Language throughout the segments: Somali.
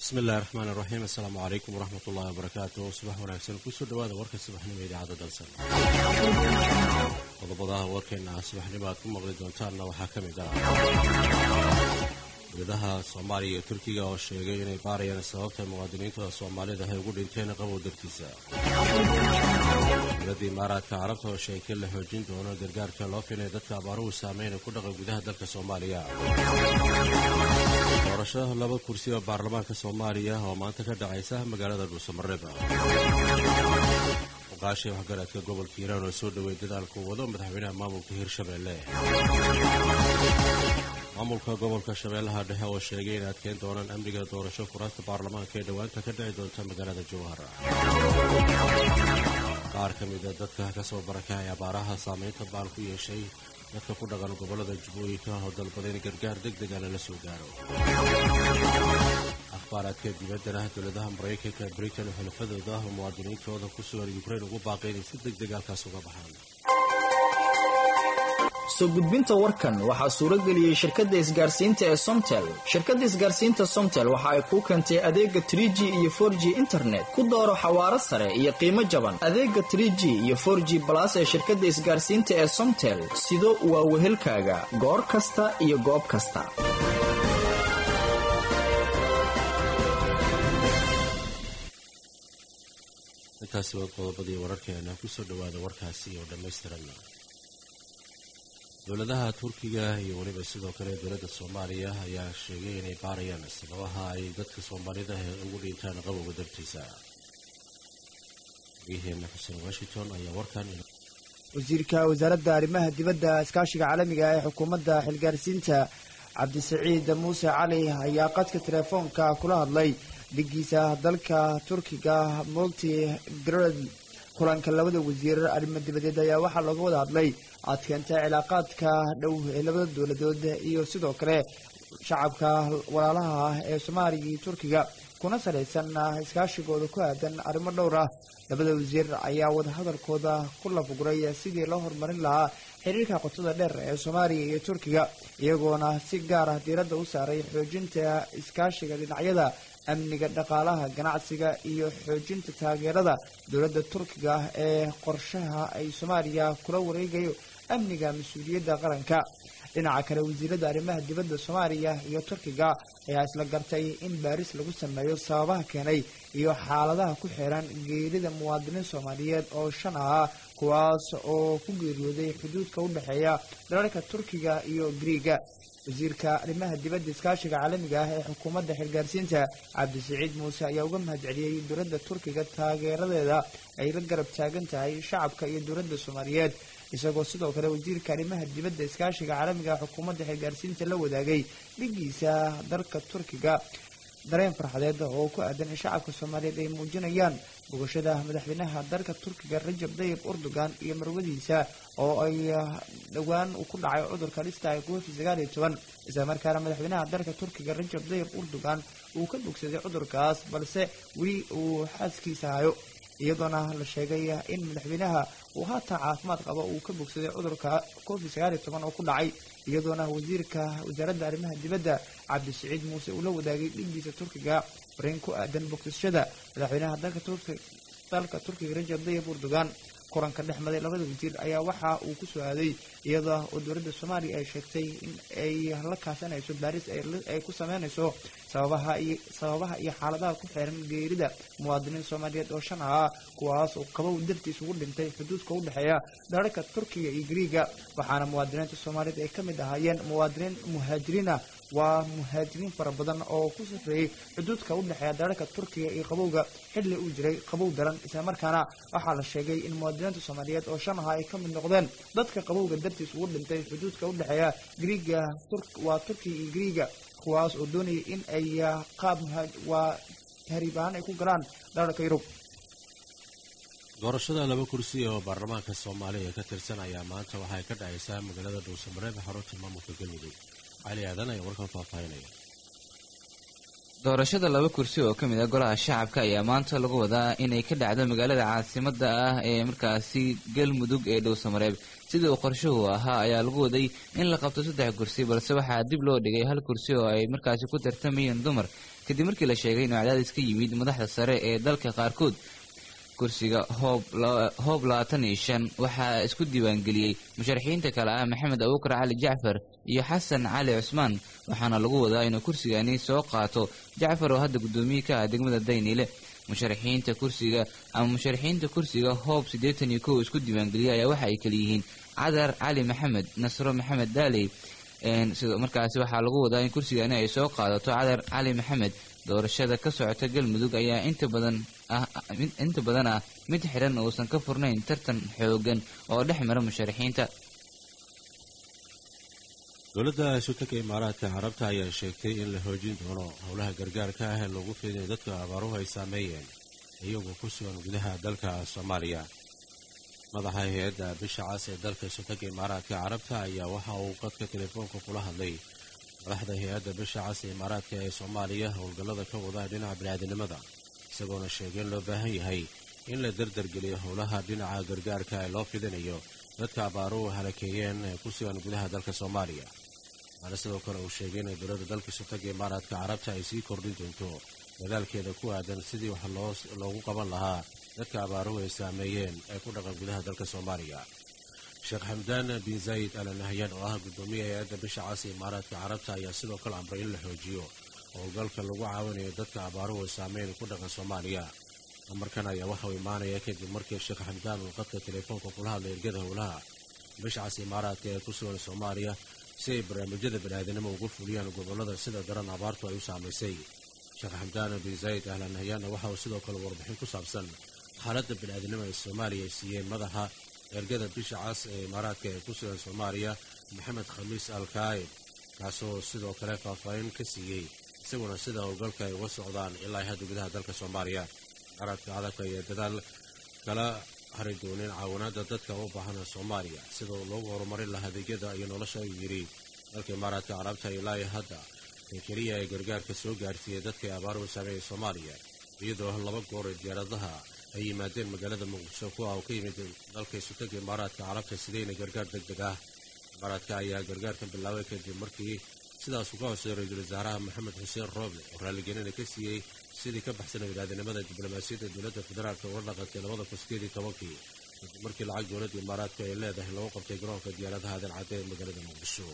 بسم الله الرحمن الرحيم. السلام عليكم ورحمة الله وبركاته. صباح وناكسن كسر دواد ورك الصباحني ميدي عدد السنة وضبطها وركنا الصباحني بعد كم مغرد وانتارنا وحاكم دا ولدها الصومالية تركيا والشيعين باريا السبب المواطنين الصومالية ده يقول انتين قبو درتيسا الذي مارات كعربته والشيكين له جند هنا درجار كلافين دتك بارو سامين وكل قبضها دلك الصومالية ورشاه لبا كرسي برلمان الصومالية وما انتكد عيساه مقالة الوسمربة وقاشي وحقرات قبل كيران وسود ويددال كوضو مدحوينها مامو كهير شبالله maamulka gobolka shabeellaha dhexe oo sheegay in adkeyn doonaan amniga doorasho kuraasta baarlamaanka ee dhawaanka ka dhici doonta magaalada jowhar qaar ka mid ah dadka ka soo barakacay abaaraha saameynta baan ku yeeshay dadka ku dhaqan gobolada Jubbooyinka oo dalbaday in gargaar degdeg ah la soo gaaro akhbaaraadka dibadda dowladaha Mareykanka Britain iyo xulafadooda muwaadiniintooda ku sugan Ukraine ugu baaqeen si degdeg ah kaas uga baxaan soo gudbinta warkan waxa suura galiyay shirkadda isgaarsiinta ee Somtel. Shirkadda isgaarsiinta Somtel waxa ay ku keentay adeega 3G iyo 4G internet ku dooro xawaare sare iyo qiimo jaban. Adeega 3G iyo 4G plus ee shirkadda isgaarsiinta ee Somtel sidoo waa wehelkaaga goor kasta iyo goob kasta. intaasi waa qodobadii wararkeena ku soo dhawaada warkaasi oo dhameystiran. dowladaha Turkiga iyo waliba sidoo kale dowladda Soomaaliya ayaa sheegay inay baarayaan sababaha ay dadka Soomaalida ugu dhintaan qabowga dartiisa. Xuseen Washington ayaa warkan wasiirka wasaaradda arrimaha dibadda iskaashiga caalamiga ee xukuumadda xilgaarsiinta Cabdisaciid Muuse Cali ayaa qadka telefoonka kula hadlay dhigiisa dalka Turkiga Multigrad kulanka labada wasiir arrimaha dibadda ayaa waxa looga wada hadlay adkeenta cilaaqaadka dhow ee labada dowladood iyo sidoo kale shacabka walaalaha ah ee Soomaaliya iyo Turkiga kuna saleysan iskaashigooda ku aadan arrimo dhowr ah. labada wasiir ayaa wada hadalkooda ku lafuguray sidii loo horumarin lahaa xiriirka qotada dheer ee Soomaaliya iyo Turkiga iyagoona si gaar ah diiradda u saaray xoojinta iskaashiga dhinacyada amniga dhaqaalaha ganacsiga iyo xoojinta taageerada dowladda Turkiga ee qorshaha ay Soomaaliya kula wareegayo amniga mas'uuliyadda qaranka. dhinaca kale wasiirada arrimaha dibadda Soomaaliya iyo Turkiga ayaa isla gartay in baaris lagu sameeyo sababaha keenay iyo xaaladaha ku xiran geerida muwaadiniin Soomaaliyeed oo 5 ah kuwaas oo ku geeriyooday xuduudka u dhaxeeya dalalka Turkiga iyo Greega. wasiirka arrimaha dibadda iskaashiga caalamiga ah ee xukuumadda xilgaarsiinta Cabdisaciid Muuse ayaa uga mahadceliyay dowladda Turkiga taageeradeeda ay la garab taagan tahay shacabka iyo dowladda Soomaaliyeed isagoo sidoo kale wasiirka arrimaha dibadda iskaashiga caalamiga ah xukuumadda xilgaarsiinta la wadaagay dhigiisa dalka Turkiga dareen farxadeed oo ku aadan shacabka Soomaaliyeed ay muujinayaan bogashada madaxweynaha dalka Turkiga Rajab Tayyip Erdogan iyo marwadiisa oo ay dhawaan ku dhacay cudurka dhista COVID-19 isla markaana madaxweynaha dalka Turkiga Rajab Tayyip Erdogan uu ka bogsaday cudurkaas balse weli uu xaaskiisa hayo iyadoona la sheegay in madaxweynaha uu haatan caafimaad qabo uu ka bogsaday cudurka COVID-19 oo ku dhacay iyadoona wasiirka wasaaradda arrimaha dibadda Cabdisaciid Muuse uu la wadaagay dhigiisa Turkiga fariin ku aadan bogsashada madaxweynaha dalka Turkiga Rajab Tayyip Erdogan. kulanka dhexmaday labada wasiir ayaa waxa uu ku soo aaday iyadoo dowladda Soomaaliya ay sheegtay in ay la kaasanayso baaris ay ku sameynayso sababaha iyo xaaladaha ku xiran geerida muwaadiniin Soomaaliyeed oo 5 ah kuwaas oo qabow dartiis ugu dhintay xuduudka u dhaxeeya dalalka Turkiga iyo Greega. waxaana muwaadiniinta Soomaaliyeed ay kamid ahaayeen muwaadiniin muhaajiriin waa muhaajiriin fara badan oo ku safrayay xuduudka u dhaxeeya dalalka Turkiga iyo qabowga xilli uu jiray qabow daran isla markaana waxaa la sheegay in muwaadiniinta Soomaaliyeed oo 5 ay kamid noqdeen dadka qabowga dartiis ugu dhintay xuduudka u dhaxeeya Greega Turkiga iyo Greega kuwaas oo doonayay in ay qaab hariibaan ay ku galaan dalalka Yurub. doorashada laba kursi oo baarlamaanka Soomaaliya ka tirsan ayaa maanta waxay ka dhacaysaa magaalada Dhuusamareeb xarunta maamulka Galmudug. cali aadan ayaa warkan faahfaahinaya. doorashada laba kursi oo ka mid ah golaha shacabka ayaa maanta lagu wadaa inay ka dhacdo magaalada caasimadda ah ee markaasi Galmudug ee Dhuusamareeb. sidii uu qorshuhu ahaa ayaa lagu waday in la qabto 3 kursi balse waxaa dib loo dhigay hal kursi oo ay markaasi ku tartamayeen dumar kadib markii la sheegay inuu cadaadis ka yimid madaxda sare ee dalka qaarkood. kursiga hoob 25 waxaa isku diiwaangeliyey musharaxiinta kale ah maxamed abuukar cali jacfar iyo xasan cali cusmaan, waxaana lagu wadaa inuu kursigani soo qaato jacfar oo hadda guddoomiye ka ah degmada Dayniile. musharaxiinta kursiga hoob 81 isku diiwaangeliyey ayaa waxa ay kala yihiin cadar cali maxamed, nasro maxamed daaley. sidoo markaasi waxaa lagu wadaa in kursigani ay soo qaadato cadar cali maxamed. doorashada ka socota galmudug ayaa inta badan ah mid xiran uusan ka furnayn tartan xoogan oo dhex mara musharaxiinta. dowladda sultanka imaaraadka carabta ayaa sheegtay in la xoojin doono howlaha gargaarka ah ee lagu fidiyo dadka abaaruhu ay saameeyeen iyagoo ku sugan gudaha dalka Soomaaliya. madaxa hay'adda bisha cas ee dalka sultanka imaaraadka carabta ayaa waxa uu qadka telefoonka kula hadlay madaxda hay'adda bisha cas ee imaaraadka ee Soomaaliya howlgallada ka wada dhinaca bini'aadanimada, isagoona sheegay in loo baahan yahay in la dardargeliyo howlaha dhinaca gargaarka ee loo fidinayo dadka abaaruhu halakeeyeen ee ku sugan gudaha dalka Soomaaliya. waxaana sidoo kale uu sheegay in dowladda dalka sultanka imaaraadka carabta ay sii kordhin doonto dadaalkeeda ku aadan sidii wax loogu qaban lahaa dadka abaaruhu ay saameeyeen ee ku dhaqan gudaha dalka Soomaaliya. sheekh xamdaan bin zayd al nahyan oo ah guddoomiyaha hay'adda bisha cas ee imaaraadka carabta ayaa sidoo kale amray in la xoojiyo howlgalka lagu caawinayo dadka abaaruhu ay saameyn ku dhaqan Soomaaliya. amarkan ayaa waxa uu imaanaya kadib markii sheekh xamdaan uu qadka telefoonka kula hadlay ergada howlaha bisha cas imaaraadka ee ku sugan Soomaaliya si ay barnaamijyada bini'aadanimo ugu fuliyaan gobollada sida daran abaartu ay u saamaysay. sheekh xamdaan bin zayd al nahyan waxa uu sidoo kale warbixin ku saabsan xaaladda bini'aadanimo ee Soomaaliya ay siiyeen madaxa ergada bisha cas ee imaaraadka ee ku sugan Soomaaliya maxamed khamiis al-kaayib, kaasoo sidoo kale faahfaahin ka siiyey isaguna sida howlgalka ay uga socdaan ilaa hadda gudaha dalka Soomaaliya. imaaraadka carabta ayaa dadaal kala hari doonin caawinaadda dadka u baahan Soomaaliya sidoo loogu horumarin lahaa adeegyada iyo nolosha uu yidhi dalka imaaraadka carabta ilaa hadda ee keliya ay gargaarka soo gaarsiiyey dadka abaaruhu saameeyey Soomaaliya, iyadoo 2 goor ee diyaaradaha ay yimaadeen magaalada Muqdisho kuwa oo ka yimid dalka sultanka imaaraadka carabta sidayna gargaar degdeg ah. imaaraadka ayaa gargaarkan bilaabay kadib markii sidaas uga hooseeyay ra'iisul wasaaraha maxamed xuseen rooble oo raaligelin ka siiyey sidii ka baxsan bini'aadanimada diblomaasiyadda dowladda federaalka uga dhaqantay 2019 kadib markii lacag dowladda imaaraadka ay leedahay lagu qabtay garoonka diyaaradaha Aadan Cadde ee magaalada Muqdisho.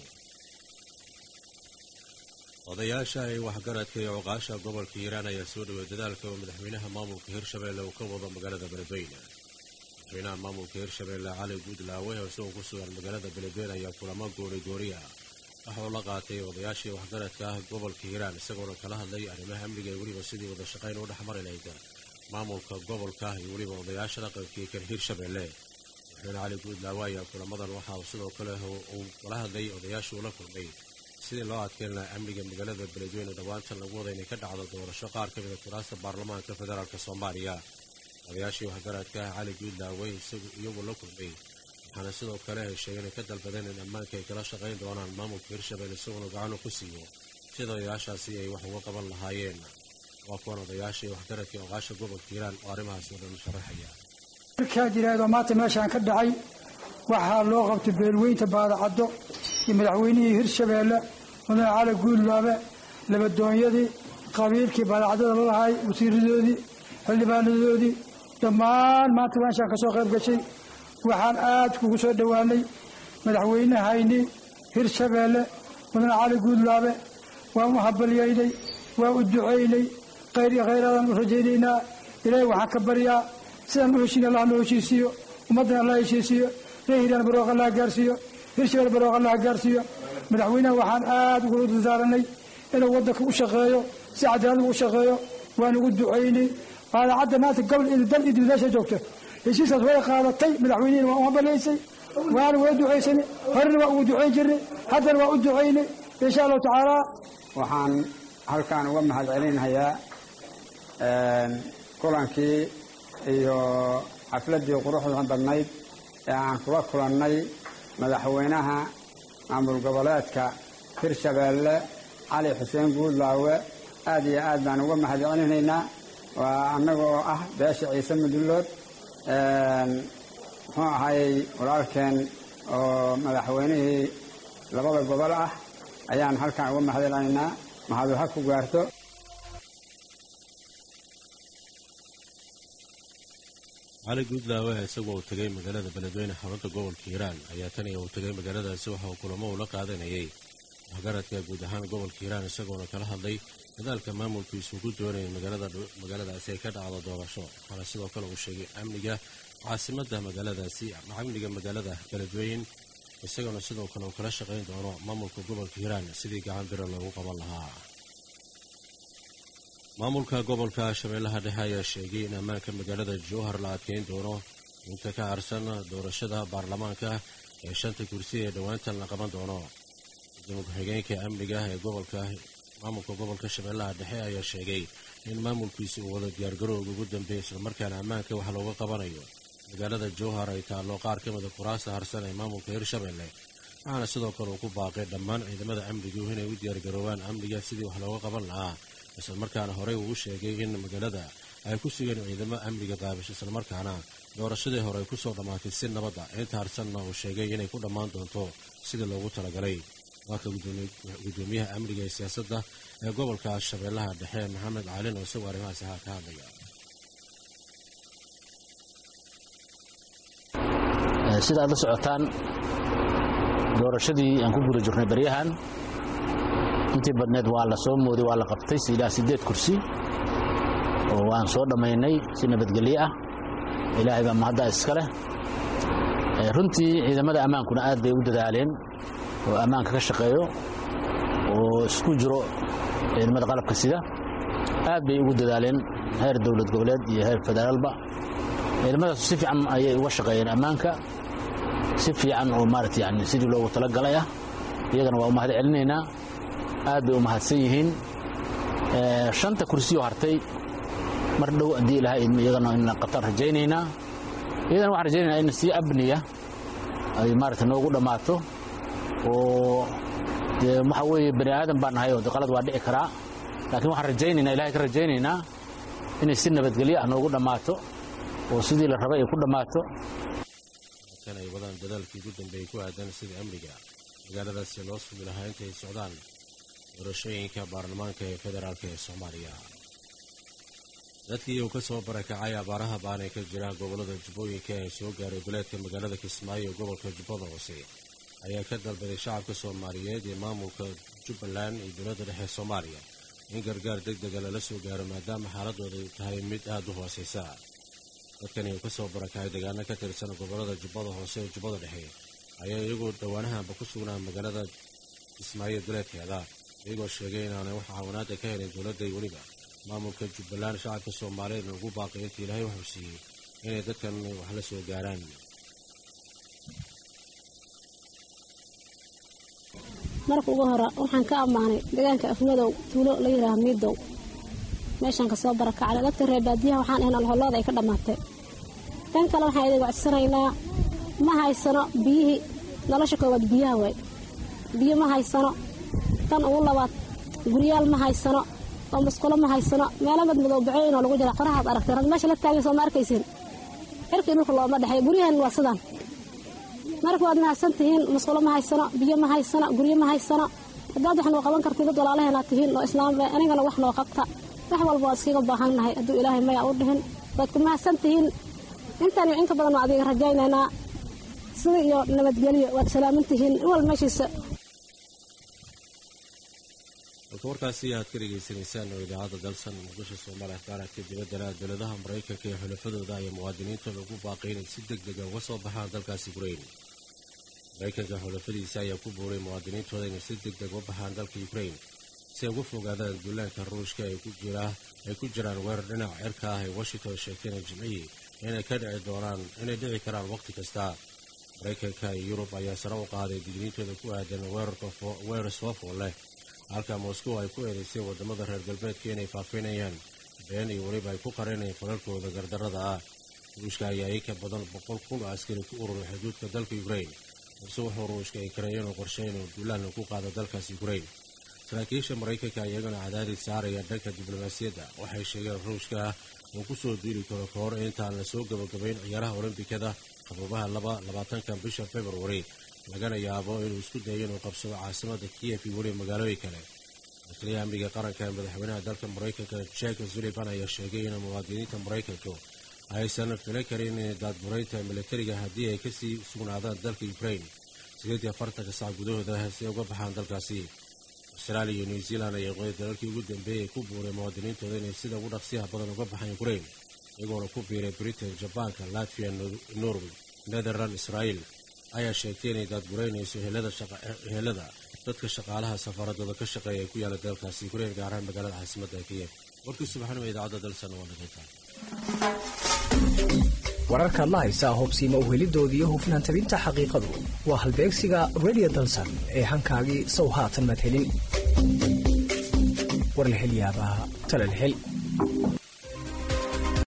odayaasha ay waxgaradka iyo oqaasha gobolka Hiiraan ayaa soo dhaweeyay dadaalka madaxweynaha maamulka Hirshabelle uu ka wado magaalada Beledweyne. madaxweynaha maamulka Hirshabelle Cali Guudlaawe oo soo ku sugan magaalada Beledweyne ayaa kulamo goori ah waxa uu la qaatay odayaashii waxgaradka ah gobolka Hiiraan isagoo kala hadlay arrimaha amniga iyo weliba sidii wada shaqayn u dhexmari lahayd maamulka gobolka iyo weliba odayaasha dhaqanka Hirshabelle. madaxweyne Cali Guudlaawe ayaa kulamadan waxa uu sidoo kale uu kala hadlay odayaashii la kulmay sidii loo adkeyn lahaa amniga magaalada Beledweyne dhawaantan lagu wada inay ka dhacdo doorasho qaar ka mid ah kuraasta baarlamaanka federaalka Soomaaliya. odayaashii waxgaradka Cali Guudlaawe iyagu la kulmay waxaana sidoo kale ay sheegeen in ka dalbadeen in ammaanka ay kala shaqayn doonaan maamulka Hirshabelle isagoo gacan ku siiyo sida odayaashaasi ay wax uga qaban lahaayeen. waa kuwan odayaashii waxgaradka oqaasha gobolka Hiiraan oo arrimahaas oo dhan sharaxaya. markaa jiraado maanta meeshaan ka dhacay waxaa loo qabtay beelweynta baadacaddo iyo madaxweynihii Hirshabelle mudane Cali Guudlaawe labadoonyadii qabiilkii baadacadada la lahay wasiiradoodii xildhibaanadoodii dhammaan maanta meeshaan ka soo qayb gashay. waxaan aad kugu soo dhowaanay madaxweynahayni Hirshabelle mudane Cali Guudlaawe waan u habalyaynay waan u ducaynay khayr iyo khayraadaan u rajaynaynaa. ilaahay waxaan ka baryaa sidaan u heshiin Allah noo heshiisiiyo ummaddan Allah heshiisiiyo reerhiiraan barooq Allah gaarsiiyo Hirshabelle barooq Allah gaarsiiyo. madaxweynaha waxaan aad ugu dardaaranay inuu waddanka u shaqeeyo si cadaalad u shaqeeyo waan ugu ducaynay. baadacadda maanta gobol iyo dal iyo dibadda joogta heshiiskaas way qaadatay madaxweynaha waa u habalaysay waana way ducaysanay horena waa ugu ducayn jirnay haddana waa u ducaynay insha Allah tacaala. waxaan halkaan uga mahadcelinayaa kulankii iyo xafladii quruxda badnayd ee aan kula kulannay madaxweynaha maamul goboleedka Hirshabelle Cali Xuseen Guudlaawe. aad iyo aad baan uga mahadcelinaynaa waa annagoo ah beesha Ciise Mudullood muxuu ahaayey walaalkeen oo madaxweynihii 2 gobol ah ayaan halkaan uga mahadcelinaynaa mahadu ha ku gaarto. cali guudlaawe isagoo uu tegay magaalada beledweyne xarunta gobolka hiiraan ayaa tan iyo uu tegay magaaladaasi waxa uu kulamo ula qaadanayay waxgaradka guud ahaan gobolka hiiraan isagoona kala hadlay dadaalka maamulkiisu ku doonayay magaaladaasi ay ka dhacdo doorasho waxaana sidoo kale uu sheegay amniga caasimadda magaaladaasi amniga magaalada beledweyne isagoona sidoo kale uu kala shaqayn doono maamulka gobolka hiiraan sidii gacan biro loogu qaban lahaa maamulka gobolka shabeellaha dhexe ayaa sheegay in ammaanka magaalada jowhar la adkeyn doono inta ka harsan doorashada baarlamaanka ee 5 kursi ee dhowaantan la qaban doono gudoomiye ku-xigeenka amniga ee maamulka gobolka shabeellaha dhexe ayaa sheegay in maamulkiisu uu wada diyaargarowga ugu dambeeyay islamarkaana ammaanka wax looga qabanayo magaalada jowhar ay taallo qaar ka mida kuraasta harsan ee maamulka hirshabeelle waxaana sidoo kale uu ku baaqay dhammaan ciidamada amnigu inay u diyaargaroobaan amniga sidii wax looga qaban lahaa islamarkaana horey uu sheegay in magaalada ay ku sugeen ciidamo amniga qaabisho islamarkaana doorashadii hore ay ku soo dhammaatay si nabadda inta harsanna uu sheegay inay ku dhammaan doonto sidii loogu talagalay waaka gudoomiyaha amniga ee siyaasadda ee gobolka shabeellaha dhexe maxamed caalin oo isagoo arrimahaasi ka hadlaya sida aad la socotaan doorashadii aan ku guda jirnay baryahan intii badneed waa la soo mooday waa la qabtay ilaa 8 kursi oo waan soo dhamaynay si nabadgelyo ah ilaahay baa mahadda iska leh runtii ciidamada ammaankuna aad bay u dadaaleen oo ammaanka ka shaqeeyo oo isku jiro ciidamada qalabka sida aad bay ugu dadaaleen heer dawlad goboleed iyo heer federaalba ciidamadaas si fiican ayay uga shaqeeyeen ammaanka si fiican oo maaragtay yani sidii loogu talagalay ah iyagana waa u mahad celinaynaa aad bay u mahadsan yihiin 5 kursi oo hartay mar dhow hadii ilaahay iyagana in qatar rajaynaynaa iyadana waxaan rajaynaynaa in si abniya ay maaragtay noogu dhammaato oo waxa weeye bani aadan baan nahay oo qalad waa dhici karaa laakiin waxaan rajaynaynaa ilaahay ka rajaynaynaa inay si nabadgelyo ah noogu dhammaato oo sidii la rabay ay ku dhammaato kan ay wadaan dadaalkii ugu dambeeyay ku aadan sidii amniga magaaladaasi loo sugi lahaa intay socdaan doorashooyinka baarlamaanka ee federaalka ee soomaaliya dadkii uu ka soo barakacay abaaraha baan ay ka jiraan gobollada jubbooyinka ee soo gaaray goleedka magaalada kismaayo ee gobolka jubbada hoose ayaa ka dalbaday shacabka soomaaliyeed ee maamulka jubbaland iyo dowladda dhexe soomaaliya in gargaar degdega lala soo gaaro maadaama xaaladooda tahay mid aad u hoosaysa dadkani uu ka soo barakacay deegaano ka tirsan gobollada jubbada hoose ee jubbada dhexe ayaa iyagoo dhowaanahanba ku sugnaa magaalada kismaayo duleedkeeda iyagoo sheegay inaanay wax caawinaada ka helin dowladda iyo weliba maamulka jubbaland shacabka soomaaliyeedna ugu baaqay intii ilaahay wuxuu siiyey inay dadkan wax la soo gaaraan marka ugu hore waxaan ka ammaanay deegaanka afmadow tuulo la yidhaaha miidow meeshaan ka soo barakacay dadka reer baadiyaha waxaan ahayn alhollooda ay ka dhammaatay tan kale waxaan idin wacsanaynaa ma haysano biyihii nolosha koowaad biyaha waay biyo ma haysano tan ugu labaad guryaal ma haysano oo musqulo ma haysano meelo madmadow bacooyin oo lagu jira qoraxaad aragtay rag meesha la taagan soo ma arkaysiin cirkii dhulka looma dhexay guryahan waa sidaan marka waad mahadsan tihiin musqulo ma haysano biyo ma haysano guryo ma haysano haddaad wax noo qaban kartid dad walaalaheenaad tihiin oo islaam anigana wax noo qabta wax walba waa iskaga baahan nahay hadduu ilaahay maya u dhihin waad ku mahadsan tihiin intaan iyo inka badan waa adiga rajaynaynaa sida iyo nabadgelyo waad salaaman tihiin in wal meeshiisa warkaasi aad ka dhegaysanaysaan oo idaacadda dalsan muqdisho soomaaliya qaranka dibaddana dowladaha maraykanka iyo xulafadooda ayaa muwaadiniinta lagu baaqay inay si degdega uga soo baxaan dalkaasi ukrain maraykanka xulafadiisa ayaa ku buuray muwaadiniintooda inay si degdeg uga baxaan dalka ukrain si ay uga fogaadaan duulaanka ruushka ay ku jiraan weerar dhinaca cirka ah ee washington sheegtayna jimcihii inay dhici karaan wakhti kasta maraykanka iyo yurub ayaa sare u qaaday digniintooda ku aadan weerar soofool leh halka moscow ay ku eedaysay waddamada reer galbeedka inay faafinayaan been iyo weliba ay ku qarinayaan falalkooda gardarrada ah ruushka ayaa in ka badan 100,000 oo askari ku ururay xuduudka dalka ukrain balse wuxuu ruushka ay kareeyeen oo qorsheyn oo duulaan ku qaado dalkaas ukrain saraakiisha maraykanka iyagana cadaadis saaraya dhanka diblomaasiyadda waxay sheegeen ruushka uu ku soo duuli karo ka hor intaan la soo gabagabayn ciyaaraha olombikada qabobaha 22 bisha february lagana yaabo inuu isku dayo inuu qabsado caasimada kiev iyo weliba magaalooyin kale wasiirka amniga qaranka ee madaxweynaha dalka maraykanka Jake Sullivan ayaa sheegay in muwaadiniinta maraykanku aysan fili karin daadburaynta militariga haddii ay kasii sugnaadaan dalka Ukraine 48 saac gudahooda si uga baxaan dalkaasi. Australia iyo New Zealand ayaa qodob dalalkii ugu dambeeyay ku buuray muwaadiniintooda inay sida ugu dhaqsiyaha badan uga baxaan Ukraine, iyagoona ku biiray Britain, Japan, Latvia, Norway, Netherlands, Israel ayaa sheegtay inay daadburaynayso helada dadka shaqaalaha safaradooda ka shaqeeya ku yaala dalkaasi Ukraine, gaar ahaan magaalada caasimadda Kiev. warkii subaxnimo idaacadda dalsan waa dhageytaan. wararka la haysa hubsiima u helidoodii iyo hufnaan tabinta xaqiiqadu waa halbeegsiga Radio Dalsan ee hankaagii sow haatan madhelin war la hel yaabaa tala la hel